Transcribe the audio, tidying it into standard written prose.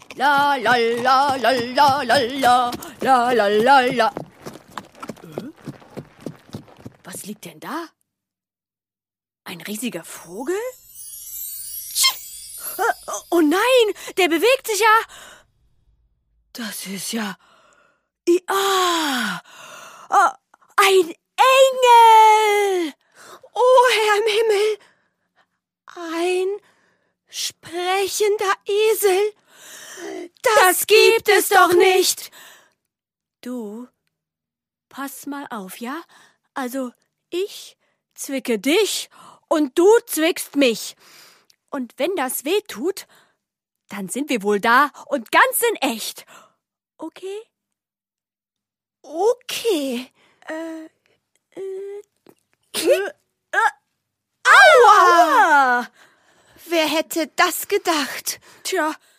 La la la la la la la la la la la. Was liegt denn da? Ein riesiger Vogel? Oh nein, der bewegt sich ja. Das ist ja... ein Engel! Oh, Herr im Himmel! Ein sprechender Esel? Das gibt es doch nicht! Du, pass mal auf, ja? Also, ich zwicke dich und du zwickst mich. Und wenn das weh tut, dann sind wir wohl da und ganz in echt. Okay? Okay. Aua! Wer hätte das gedacht? Tja,